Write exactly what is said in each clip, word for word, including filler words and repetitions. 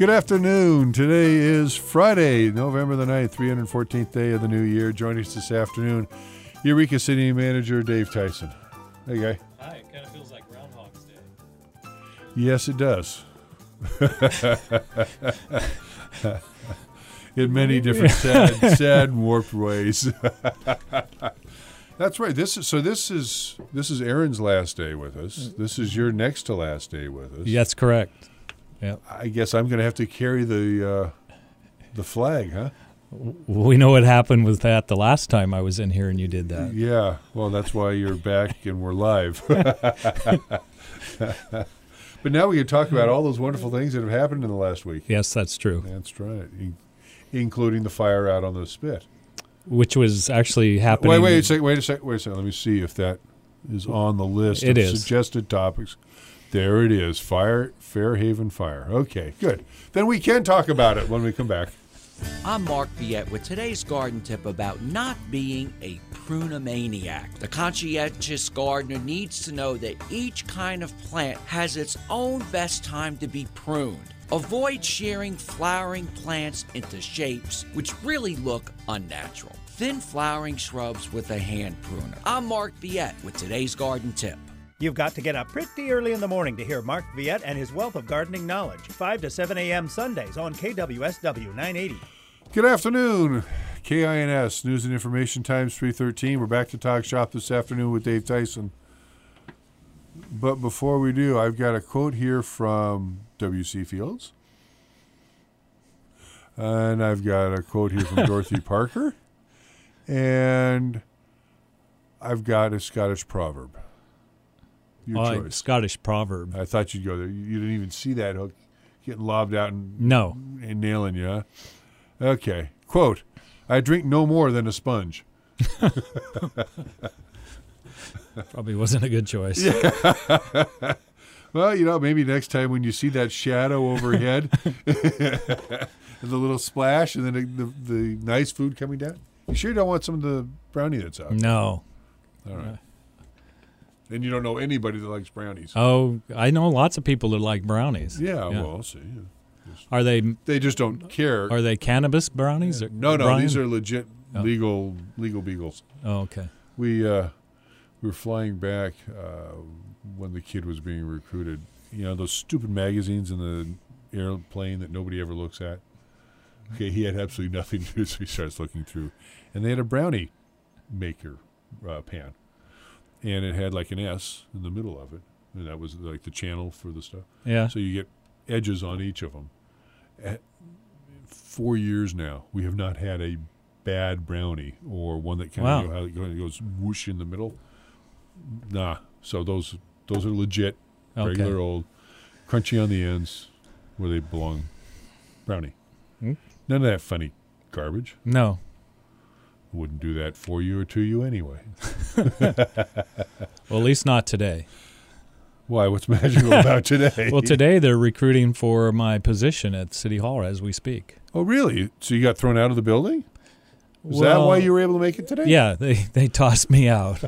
Good afternoon. Today is Friday, November the ninth, three hundred fourteenth day of the new year. Joining us this afternoon, Eureka City Manager Dave Tyson. Hey, guy. Hi. It kind of feels like Groundhog's Day. Yes, it does. In many different sad, sad and warped ways. That's right. This is so. This is this is Aaron's last day with us. This is your next to last day with us. That's correct. Yeah. I guess I'm going to have to carry the uh, the flag, huh? We know what happened with that the last time I was in here and you did that. Yeah. Well, that's why you're back and we're live. But now we can talk about all those wonderful things that have happened in the last week. Yes, that's true. That's right, in- including the fire out on the spit. Which was actually happening. Wait, wait a second. Wait a second. Wait a second. Let me see if that is on the list It of is. suggested topics. There it is. Fire, Fairhaven Fire. Okay, good. Then we can talk about it when we come back. I'm Mark Viette with today's garden tip about not being a prunamaniac. The conscientious gardener needs to know that each kind of plant has its own best time to be pruned. Avoid shearing flowering plants into shapes which really look unnatural. Thin flowering shrubs with a hand pruner. I'm Mark Viette with today's garden tip. You've got to get up pretty early in the morning to hear Mark Viette and his wealth of gardening knowledge. five to seven a.m. Sundays on K W S W nine eighty. Good afternoon. K I N S, News and Information Times three thirteen. We're back to Talk Shop this afternoon with Dave Tyson. But before we do, I've got a quote here from W C Fields. And I've got a quote here from Dorothy Parker. And I've got a Scottish proverb. Your Oh, choice. Scottish proverb. I thought you'd go there. You didn't even see that hook getting lobbed out and, No. and nailing you, huh? Okay. Quote, I drink no more than a sponge. Probably wasn't a good choice. Well, you know, maybe next time when you see that shadow overhead and the little splash and then the, the, the nice food coming down, you sure you don't want some of the brownie that's out? No. All right. And you don't know anybody that likes brownies. Oh, I know lots of people that like brownies. Yeah, Yeah. well, I'll see. Yeah. Are they They just don't care. are they cannabis brownies? Or no, no, brownies? these are legit Oh. legal legal beagles. Oh, okay. We uh, we were flying back uh, when the kid was being recruited. You know, those stupid magazines in the airplane that nobody ever looks at. Okay, he had absolutely nothing to do, so he starts looking through. And they had a brownie maker uh, pan. And it had like an S in the middle of it. And that was like the channel for the stuff. Yeah. So you get edges on each of them. At four years now, we have not had a bad brownie or one that kind Wow. of you know, how it goes whoosh in the middle. Nah. So those those are legit, Okay. regular old, crunchy on the ends, where they belong. Brownie. Hmm? None of that funny garbage. No. Wouldn't do that for you or to you anyway. Well, at least not today. Why? What's magical about today? Well, today they're recruiting for my position at City Hall as we speak. Oh, really? So you got thrown out of the building? Is that why you were able to make it today? Yeah, they, they tossed me out.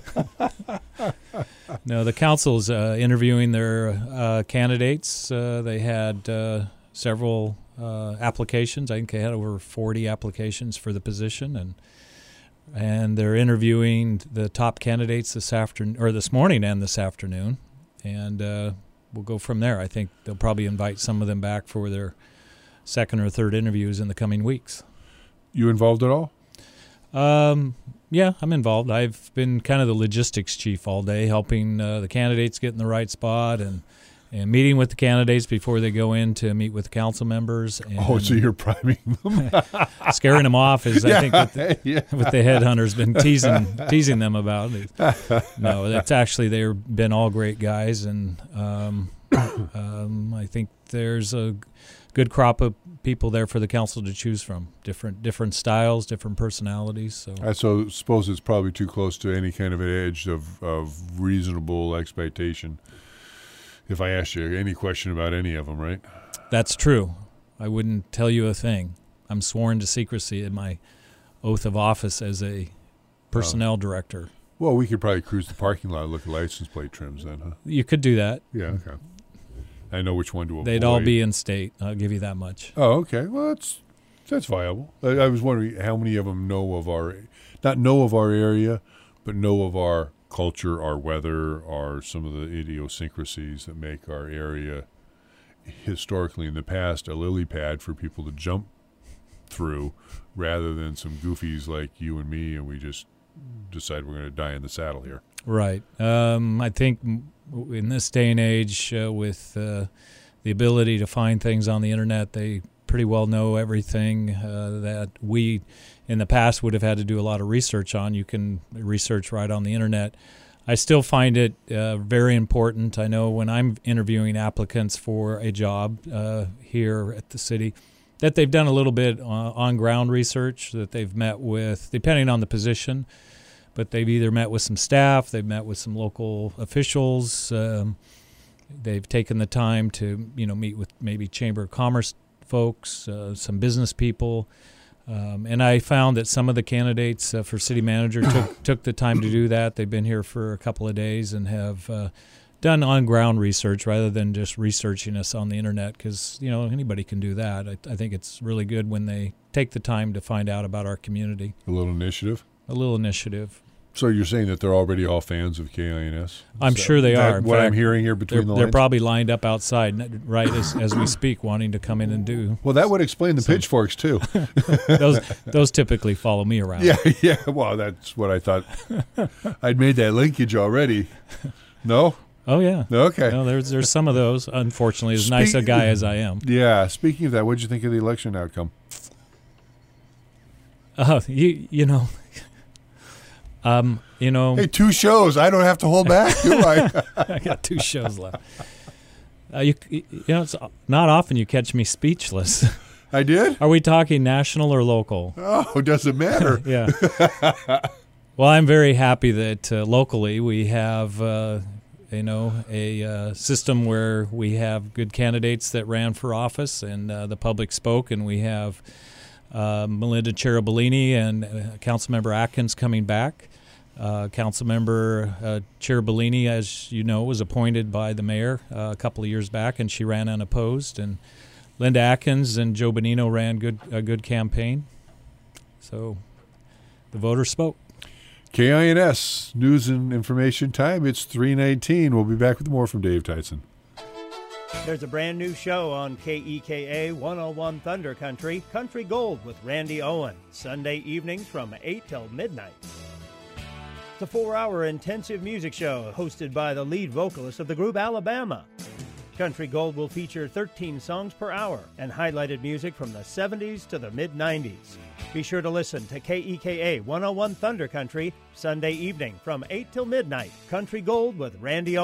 No, the council's uh, interviewing their uh, candidates. Uh, they had uh, several uh, applications. I think they had over forty applications for the position, and and they're interviewing the top candidates this afternoon or this morning and this afternoon, and uh, we'll go from there. I think they'll probably invite some of them back for their second or third interviews in the coming weeks. You involved at all? Um, yeah, I'm involved. I've been kind of the logistics chief all day, helping uh, the candidates get in the right spot and, and meeting with the candidates before they go in to meet with the council members. And Oh, so you're priming them? scaring them off is, I think, what the, yeah. what the headhunter's been teasing teasing them about. No, that's actually, they've been all great guys, and um, um, I think there's a good crop of people there for the council to choose from. Different different styles, different personalities. So I so suppose it's probably too close to any kind of an edge of, of reasonable expectation if I asked you any question about any of them, right? that's true. I wouldn't tell you a thing. I'm sworn to secrecy in my oath of office as a personnel director. Well, we could probably cruise the parking lot and look at license plate trims then, huh? You could do that. Yeah, okay. I know which one to avoid. They'd all be in state. I'll give you that much. Oh, okay. Well, that's that's viable. I, I was wondering how many of them know of our, not know of our area, but know of our culture, our weather, our some of the idiosyncrasies that make our area historically in the past a lily pad for people to jump through, rather than some goofies like you and me, and we just decide we're going to die in the saddle here. Right. Um, I think in this day and age, uh, with uh, the ability to find things on the internet, they pretty well know everything uh, that we in the past would have had to do a lot of research on. You can research right on the internet. I still find it uh, very important. I know when I'm interviewing applicants for a job uh, here at the city, that they've done a little bit uh, on-ground research, that they've met with, depending on the position, but they've either met with some staff, they've met with some local officials, um, they've taken the time to, you know, meet with maybe Chamber of Commerce folks, uh, some business people, um, and I found that some of the candidates uh, for city manager took took the time to do that. They've been here for a couple of days and have uh, done on-ground research rather than just researching us on the internet, because, you know, anybody can do that. I, I think it's really good when they take the time to find out about our community. A little initiative? A little initiative. So you're saying that they're already all fans of K I N S? I'm sure they are. In what fact, I'm hearing here between they're, the they're lines? probably lined up outside right as, as we speak, wanting to come in and do. Well, that would explain the some, pitchforks, too. those those typically follow me around. Yeah, yeah. Well, that's what I thought. I'd made that linkage already. No? Oh, yeah. Okay. No, there's there's some of those, unfortunately, as nice a guy as I am. Yeah. Speaking of that, what did you think of the election outcome? Uh, you you know, um, you know. Hey, two shows. I don't have to hold back, do I? I got two shows left. Uh, you you know, it's not often you catch me speechless. I did? Are we talking national or local? Oh, doesn't matter. Yeah. Well, I'm very happy that uh, locally we have, uh, you know, a uh, system where we have good candidates that ran for office, and uh, the public spoke, and we have uh, Melinda Cherubellini and uh, Councilmember Atkins coming back. Uh, Councilmember uh, Cherubellini, as you know, was appointed by the mayor uh, a couple of years back, and she ran unopposed. And Linda Atkins and Joe Bonino ran good a good campaign. So the voters spoke. K I N S News and Information Time. It's three nineteen. We'll be back with more from Dave Tyson. There's a brand new show on K E K A one oh one Thunder Country, Country Gold with Randy Owen, Sunday evenings from eight till midnight. It's a four-hour intensive music show hosted by the lead vocalist of the group Alabama. Country Gold will feature thirteen songs per hour and highlighted music from the seventies to the mid-nineties. Be sure to listen to K E K A one oh one Thunder Country, Sunday evening from eight till midnight. Country Gold with Randy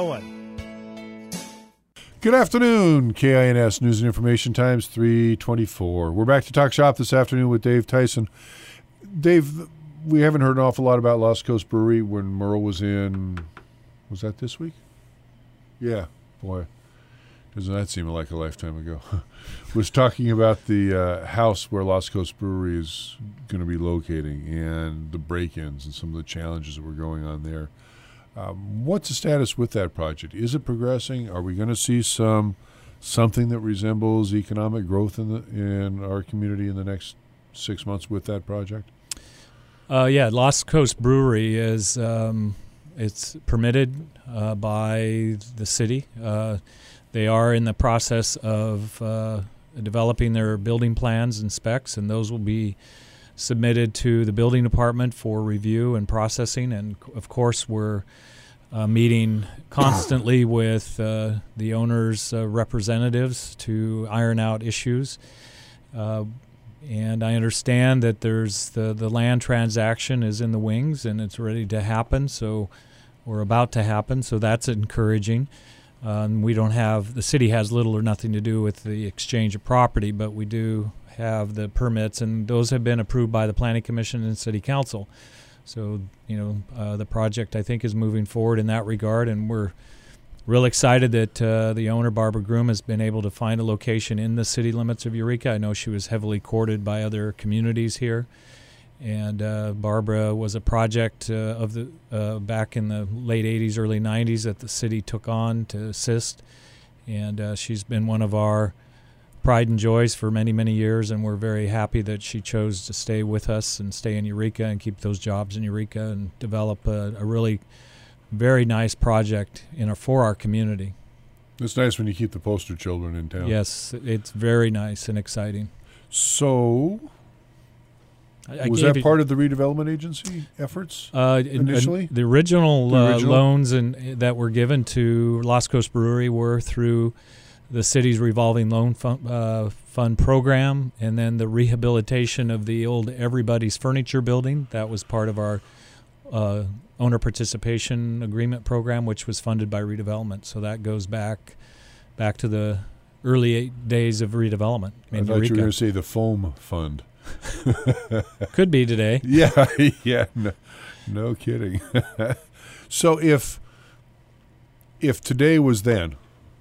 Owen. Good afternoon. K I N S News and Information Times, three twenty-four. We're back to talk shop this afternoon with Dave Tyson. Dave, we haven't heard an awful lot about Lost Coast Brewery when Merle was in, was that this week? Yeah, boy. Doesn't that seem like a lifetime ago? Was talking about the uh, house where Lost Coast Brewery is going to be locating and the break-ins and some of the challenges that were going on there. Um, what's the status with that project? Is it progressing? Are we going to see some something that resembles economic growth in the in our community in the next six months with that project? Uh, yeah, Lost Coast Brewery is um, it's permitted uh, by the city. Uh, They are in the process of uh, developing their building plans and specs, and those will be submitted to the building department for review and processing. And, of course, we're uh, meeting constantly with uh, the owner's uh, representatives to iron out issues. Uh, and I understand that there's the, the land transaction is in the wings, and it's ready to happen, so or about to happen, so that's encouraging. Um, we don't have, the city has little or nothing to do with the exchange of property, but we do have the permits, and those have been approved by the Planning Commission and City Council. So, you know, uh, the project, I think, is moving forward in that regard, and we're real excited that uh, the owner, Barbara Groom, has been able to find a location in the city limits of Eureka. I know she was heavily courted by other communities here. And uh, Barbara was a project uh, of the uh, back in the late eighties, early nineties that the city took on to assist. and uh, she's been one of our pride and joys for many, many years, and we're very happy that she chose to stay with us and stay in Eureka and keep those jobs in Eureka and develop a, a really very nice project in our, for our community. It's nice when you keep the poster children in town. Yes, it's very nice and exciting. So, I, I was gave that you- part of the redevelopment agency efforts? Uh, in- Initially? in- the original, The uh, original? loans and that were given to Lost Coast Brewery were through the city's revolving loan fund, uh, fund program, and then the rehabilitation of the old Everybody's Furniture building. That was part of our uh, owner participation agreement program, which was funded by redevelopment. So that goes back back to the early eight days of redevelopment. I in thought you were Eureka. going to say the foam fund. Could be today. Yeah, yeah, no, no kidding. So if if today was then,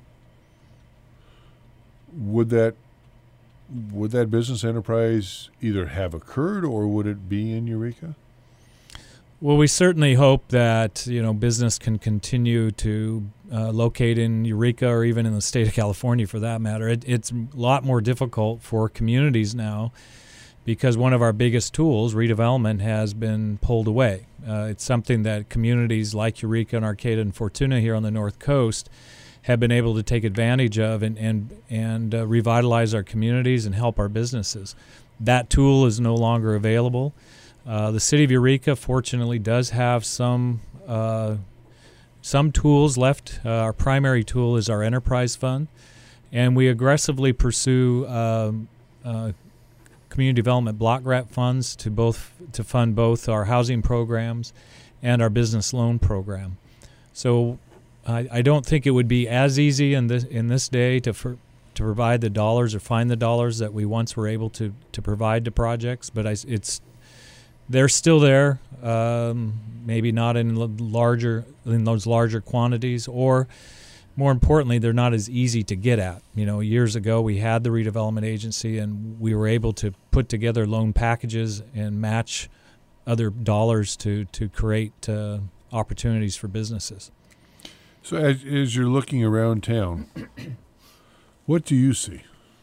would that would that business enterprise either have occurred or would it be in Eureka? Well, we certainly hope that, you know, business can continue to uh, locate in Eureka or even in the state of California for that matter. It, it's a lot more difficult for communities now because one of our biggest tools, redevelopment, has been pulled away. Uh, it's something that communities like Eureka and Arcata and Fortuna here on the North Coast have been able to take advantage of and, and, and uh, revitalize our communities and help our businesses. That tool is no longer available. Uh, the city of Eureka, fortunately, does have some uh, some tools left. Uh, our primary tool is our enterprise fund, and we aggressively pursue um, uh, community development block grant funds to both to fund both our housing programs and our business loan program. So, I, I don't think it would be as easy in this in this day to for, to provide the dollars or find the dollars that we once were able to to provide to projects, but I, it's they're still there, um, maybe not in l- larger in those larger quantities, or more importantly, they're not as easy to get at. You know, years ago we had the redevelopment agency, and we were able to put together loan packages and match other dollars to to create uh, opportunities for businesses. So as, as you're looking around town, what do you see?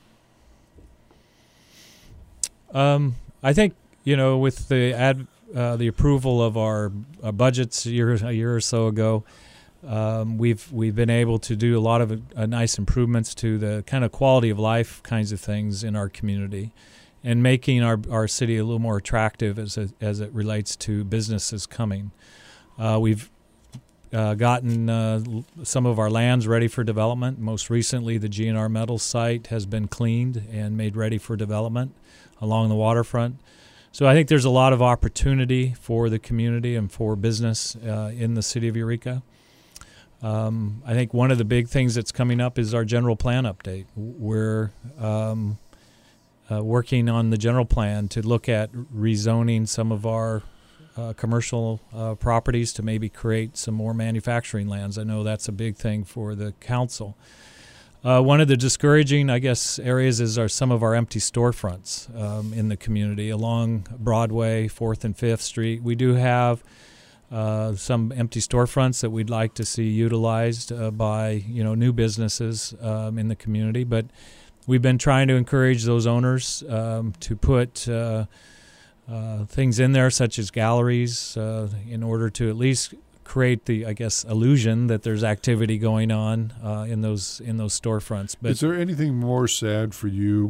Um, I think, you know, with the ad, uh, the approval of our, our budgets a year a year or so ago, um, we've we've been able to do a lot of uh, nice improvements to the kind of quality of life kinds of things in our community, and making our our city a little more attractive as a, as it relates to businesses coming. Uh, we've uh, gotten uh, some of our lands ready for development. Most recently, the G N R Metals site has been cleaned and made ready for development along the waterfront. So I think there's a lot of opportunity for the community and for business uh, in the city of Eureka. Um, I think one of the big things that's coming up is our general plan update. We're um, uh, working on the general plan to look at rezoning some of our uh, commercial uh, properties to maybe create some more manufacturing lands. I know that's a big thing for the council. Uh, one of the discouraging, I guess, areas is our, some of our empty storefronts um, in the community along Broadway, fourth and fifth Street. We do have uh, some empty storefronts that we'd like to see utilized uh, by, you know, new businesses um, in the community. But we've been trying to encourage those owners um, to put uh, uh, things in there, such as galleries, uh, in order to at least create the, I guess, illusion that there's activity going on uh, in those in those storefronts. But is there anything more sad for you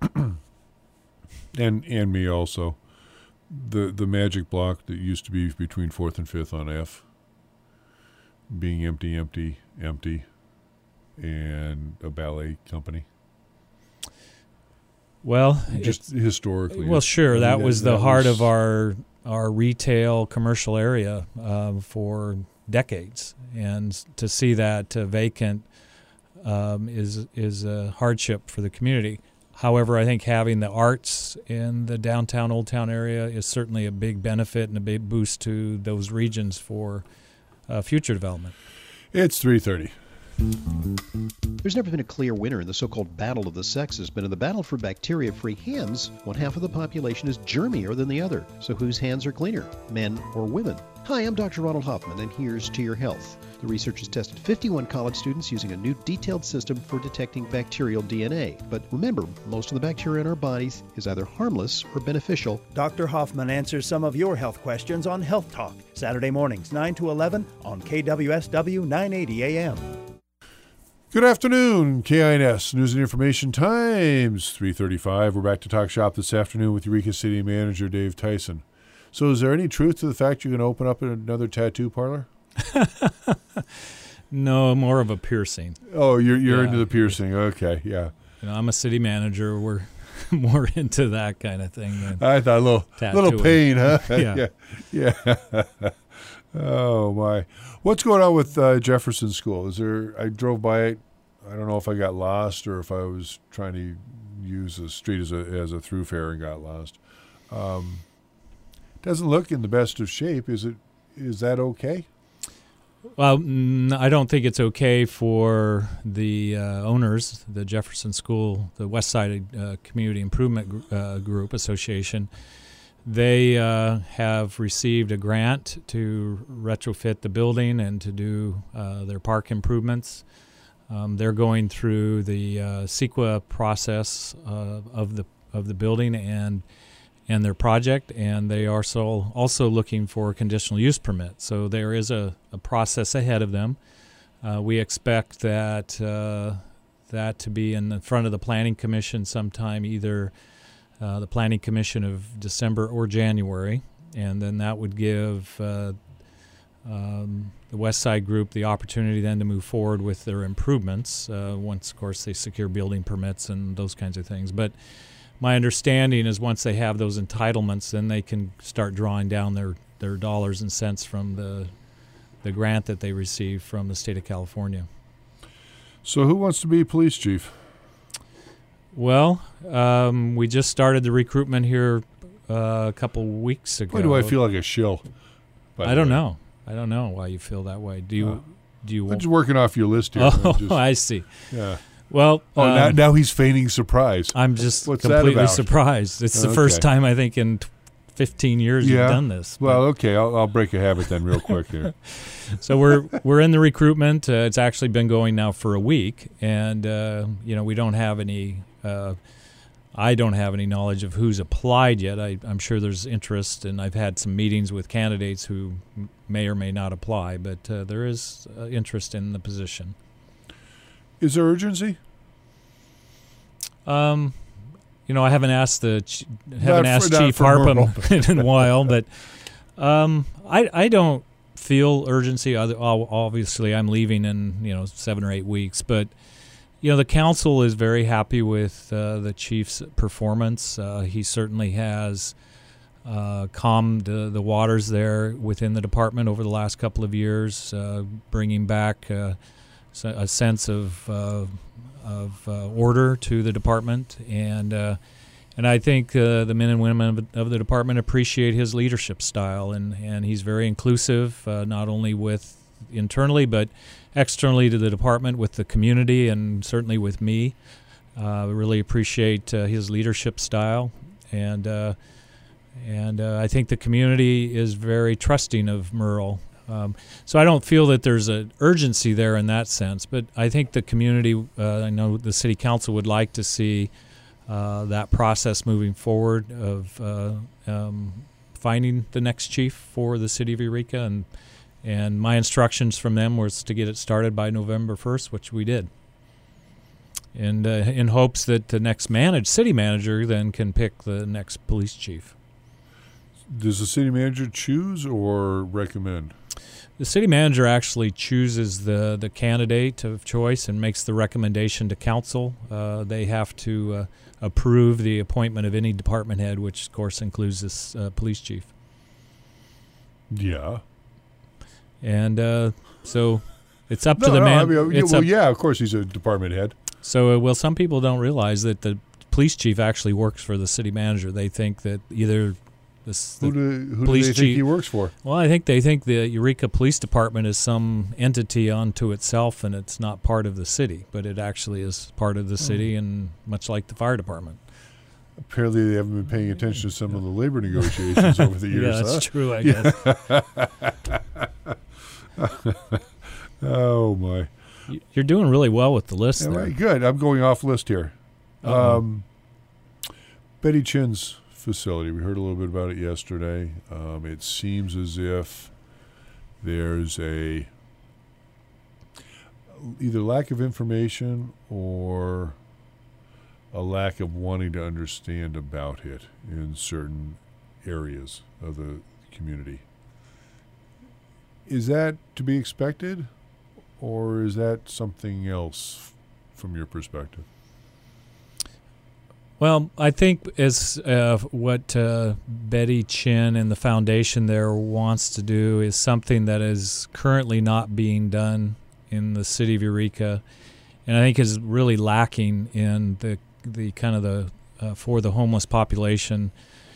and and me also? The the magic block that used to be between fourth and fifth on F being empty, empty, empty, and a ballet company. Well, just historically. Well, sure, I mean, that, that was the that heart was, of our our retail commercial area uh, for decades, and to see that uh, vacant um, is is a hardship for the community. However, I think having the arts in the downtown Old Town area is certainly a big benefit and a big boost to those regions for uh, future development. It's three thirty. There's never been a clear winner in the so-called battle of the sexes, but in the battle for bacteria-free hands, one half of the population is germier than the other. So whose hands are cleaner, men or women? Hi, I'm Doctor Ronald Hoffman, and here's To Your Health. The researchers tested fifty-one college students using a new detailed system for detecting bacterial D N A. But remember, most of the bacteria in our bodies is either harmless or beneficial. Doctor Hoffman answers some of your health questions on Health Talk, Saturday mornings, nine to eleven on K W S W nine eighty A M. Good afternoon, K I N S News and Information Times, three thirty-five. We're back to Talk Shop this afternoon with Eureka City Manager Dave Tyson. So is there any truth to the fact you're going to open up another tattoo parlor? No, more of a piercing. Oh, you're you're Yeah. into the piercing. Okay, yeah. You know, I'm a city manager. We're more into that kind of thing than I thought a little, little tattooing. pain, huh? Yeah. yeah. yeah. Oh, my. What's going on with uh, Jefferson School? Is there? I drove by it. I don't know if I got lost or if I was trying to use the street as a as a thoroughfare and got lost. Um, doesn't look in the best of shape. Is it? Is that okay? Well, mm, I don't think it's okay for the uh, owners, the Jefferson School, the West Side uh, Community Improvement Gr- uh, Group Association. They uh, have received a grant to retrofit the building and to do uh, their park improvements. Um, they're going through the uh, CEQA process uh, of the of the building and and their project, and they are also also looking for a conditional use permit. So there is a, a process ahead of them. Uh, we expect that uh, that to be in the front of the Planning Commission sometime, either uh, the Planning Commission of December or January, and then that would give uh, um, the West Side Group the opportunity then to move forward with their improvements uh, once, of course, they secure building permits and those kinds of things. But my understanding is once they have those entitlements, then they can start drawing down their, their dollars and cents from the the grant that they received from the state of California. So who wants to be police chief? Well, um, we just started the recruitment here uh, a couple weeks ago. Why do I feel like a shill? by I the don't way? know. I don't know why you feel that way. Do you? Uh, do you? I'm Want, just working off your list here. oh, I'm just- I see. yeah. Well, Oh, um, now, now he's feigning surprise. I'm just What's that completely about? surprised. It's the Okay. first time I think in t- fifteen years Yeah. you've done this. but- Well, okay, I'll, I'll break a habit then, real quick here. So we're we're in the recruitment. Uh, it's actually been going now for a week, and uh, you know we don't have any. Uh, I don't have any knowledge of who's applied yet. I, I'm sure there's interest, and I've had some meetings with candidates who m- may or may not apply, but uh, there is uh, interest in the position. Is there urgency? Um, you know, I haven't asked the ch- haven't Not asked for- not Chief for Harpham in a while, but um, I I don't feel urgency. Other- ob- Obviously, I'm leaving in you know seven or eight weeks, but you know the council is very happy with uh, the chief's performance. Uh, he certainly has uh, calmed uh, the waters there within the department over the last couple of years, uh, bringing back uh, s- a sense of uh, of uh, order to the department, and uh, and I think uh, the men and women of, of the department appreciate his leadership style, and, and he's very inclusive, uh, not only with internally but externally to the department, with the community, and certainly with me. Uh, really appreciate uh, his leadership style, and uh, and uh, I think the community is very trusting of Merle. Um, so I don't feel that there's an urgency there in that sense, but I think the community, uh, I know the city council would like to see uh, that process moving forward of uh, um, finding the next chief for the city of Eureka, and and my instructions from them was to get it started by November first, which we did. And uh, in hopes that the next manage, city manager then can pick the next police chief. Does the city manager choose or recommend? The city manager actually chooses the, the candidate of choice and makes the recommendation to council. Uh, they have to uh, approve the appointment of any department head, which of course includes this uh, police chief. Yeah. And uh, so it's up No, to the no, man. I mean, yeah, it's well, up- yeah, of course he's a department head. So, uh, well, some people don't realize that the police chief actually works for the city manager. They think that either This, Who the do, who do police they think chief- he works for? Well, I think they think the Eureka Police Department is some entity unto itself, and it's not part of the city, but it actually is part of the city, and much like the fire department. Apparently, they haven't been paying attention to some of the labor negotiations over the years. Yeah, that's huh? true, I guess. Oh, my. You- You're doing really well with the list All there. right, good. I'm going off list here. Uh-oh. Um, Betty Chin's facility. We heard a little bit about it yesterday. Um, it seems as if there's a either lack of information or a lack of wanting to understand about it in certain areas of the community. Is that to be expected, or is that something else from your perspective? Well, I think as uh, what uh, Betty Chin and the foundation there wants to do is something that is currently not being done in the city of Eureka, and I think is really lacking in the the kind of the uh, for the homeless population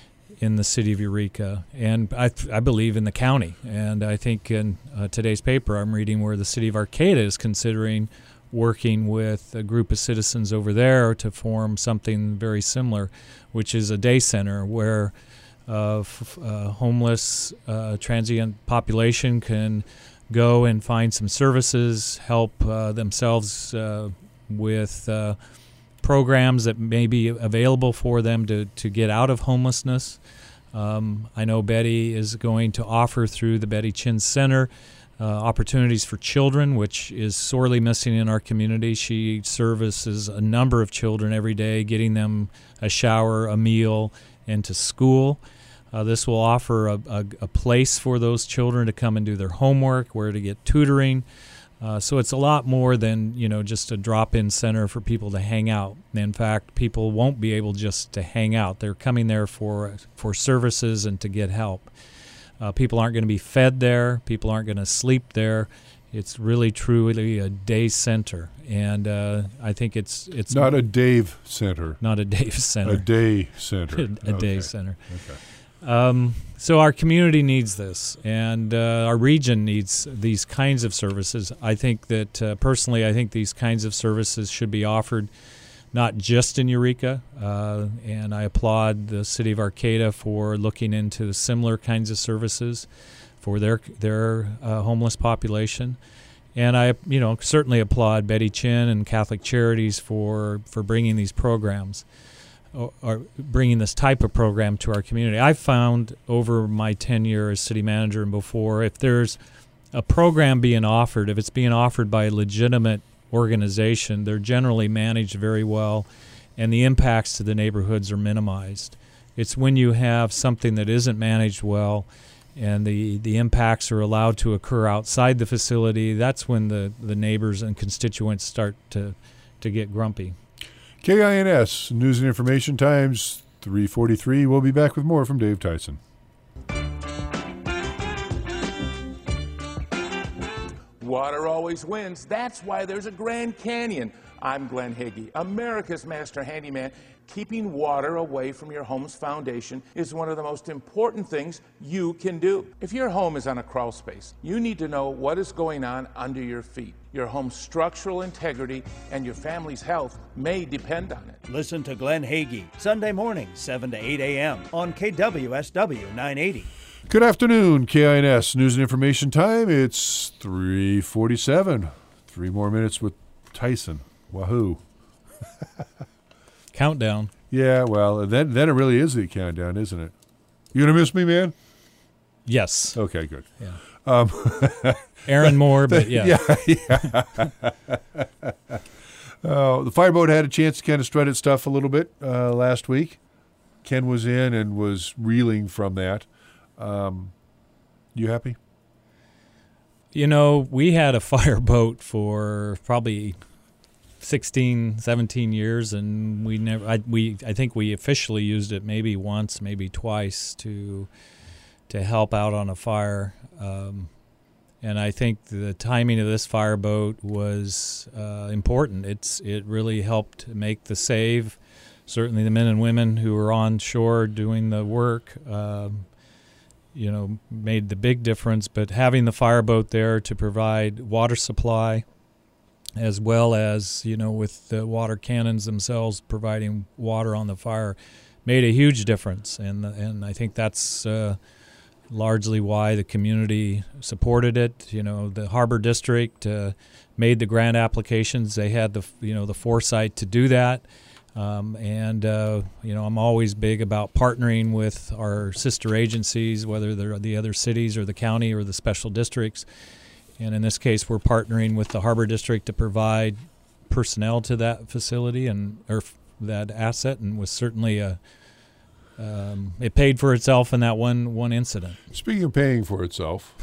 in the city of Eureka, and I I believe in the county, and I think in uh, today's paper I'm reading where the city of Arcata is considering working with a group of citizens over there to form something very similar, which is a day center where uh, f- uh, homeless uh, transient population can go and find some services, help uh, themselves uh, with uh, programs that may be available for them to, to get out of homelessness. Um, I know Betty is going to offer through the Betty Chin Center Uh, opportunities for children, which is sorely missing in our community. She services a number of children every day, getting them a shower, a meal, and to school. Uh, this will offer a, a, a place for those children to come and do their homework, where to get tutoring. Uh, so it's a lot more than, you know, just a drop-in center for people to hang out. In fact, people won't be able just to hang out. They're coming there for for services and to get help. Uh, people aren't going to be fed there. People aren't going to sleep there. It's really, truly a day center, and uh, I think it's it's Not a Dave Center. not a day center. A day center. a day Okay. center. Okay. Um, so our community needs this, and uh, our region needs these kinds of services. I think that uh, personally, I think these kinds of services should be offered not just in Eureka, uh, and I applaud the city of Arcata for looking into similar kinds of services for their their uh, homeless population. And I, you know, certainly applaud Betty Chin and Catholic Charities for, for bringing these programs, or, or bringing this type of program to our community. I've found over my tenure as city manager and before, if there's a program being offered, if it's being offered by a legitimate organization, they're generally managed very well, and the impacts to the neighborhoods are minimized. It's when you have something that isn't managed well and the, the impacts are allowed to occur outside the facility, that's when the, the neighbors and constituents start to, to get grumpy. K I N S, News and Information Times, three forty-three. We'll be back with more from Dave Tyson. Water always wins. That's why there's a Grand Canyon. I'm Glenn Higgy, America's master handyman. Keeping water away from your home's foundation is one of the most important things you can do. If your home is on a crawl space, you need to know what is going on under your feet. Your home's structural integrity and your family's health may depend on it. Listen to Glenn Hagee, Sunday mornings, seven to eight a.m. on K W S W nine eighty. Good afternoon, K I N S News and Information Time. It's three forty-seven. Three more minutes with Tyson. Wahoo. Countdown. Yeah, well, then then it really is the countdown, isn't it? You gonna miss me, man? Yes. Okay, good. Yeah. Um, Aaron Moore, but yeah. yeah, yeah. uh, the fireboat had a chance to kind of strut its stuff a little bit uh, last week. Ken was in and was reeling from that. Um, you happy? You know, we had a fireboat for probably sixteen, seventeen years, and we never. I, we I think we officially used it maybe once, maybe twice to to help out on a fire. Um, and I think the timing of this fireboat was uh, important. It's it really helped make the save certainly the men and women who were on shore doing the work, um, you know, made the big difference. But having the fireboat there to provide water supply, as well as, you know, with the water cannons themselves providing water on the fire, made a huge difference. And and I think that's uh, largely why the community supported it. You know, the Harbor District uh, made the grant applications. They had the, you know, the foresight to do that. Um, and, uh, you know, I'm always big about partnering with our sister agencies, whether they're the other cities or the county or the special districts. And in this case, we're partnering with the Harbor District to provide personnel to that facility and or f- that asset, and was certainly a um, it paid for itself in that one one incident. Speaking of paying for itself,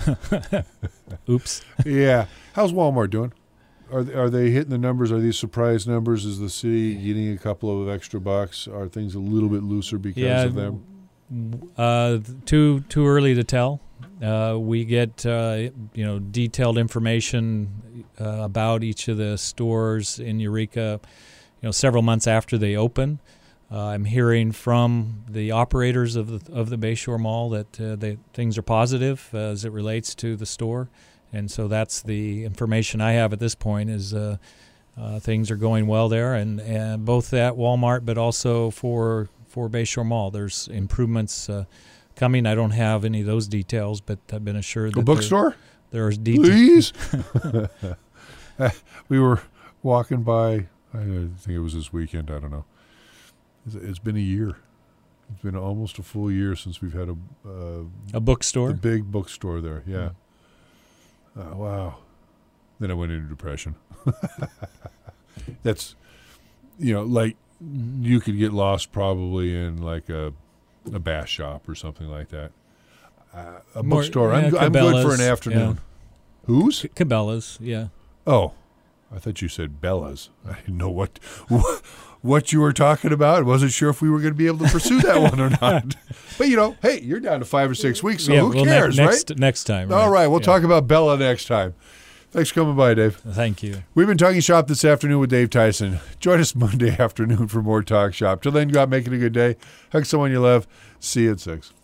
Oops. yeah. How's Walmart doing? Are they, are they hitting the numbers? Are these surprise numbers? Is the city getting a couple of extra bucks? Are things a little bit looser because yeah, of them? Uh, too too early to tell. Uh, we get uh, you know detailed information uh, about each of the stores in Eureka, you know, several months after they open. Uh, I'm hearing from the operators of the of the Bayshore Mall that uh, they, things are positive uh, as it relates to the store, and so that's the information I have at this point. Is uh, uh, things are going well there, and, and both at Walmart, but also for for Bayshore Mall, there's improvements Uh, coming. I don't have any of those details, but I've been assured that A bookstore? There, there's details. Please? We were walking by, I think it was this weekend, I don't know. It's, it's been a year. It's been almost a full year since we've had a uh, A bookstore? a big bookstore there, yeah. Uh, wow. Then I went into depression. That's, you know, like you could get lost probably in like a a bass shop or something like that. Uh, a More- bookstore. yeah, I'm, I'm good for an Cabela's, afternoon. Whose? Cabela's, yeah. Oh, I thought you said Bella's. I didn't know what what you were talking about. I wasn't sure if we were going to be able to pursue that one or not. But, you know, hey, you're down to five or six weeks, so yeah, who well, ne- cares, next, right? Next time. All right, we'll Yeah. talk about Bella next time. Thanks for coming by, Dave. Thank you. We've been talking shop this afternoon with Dave Tyson. Join us Monday afternoon for more Talk Shop. Till then, go out making a good day. Hug someone you love. See you at six.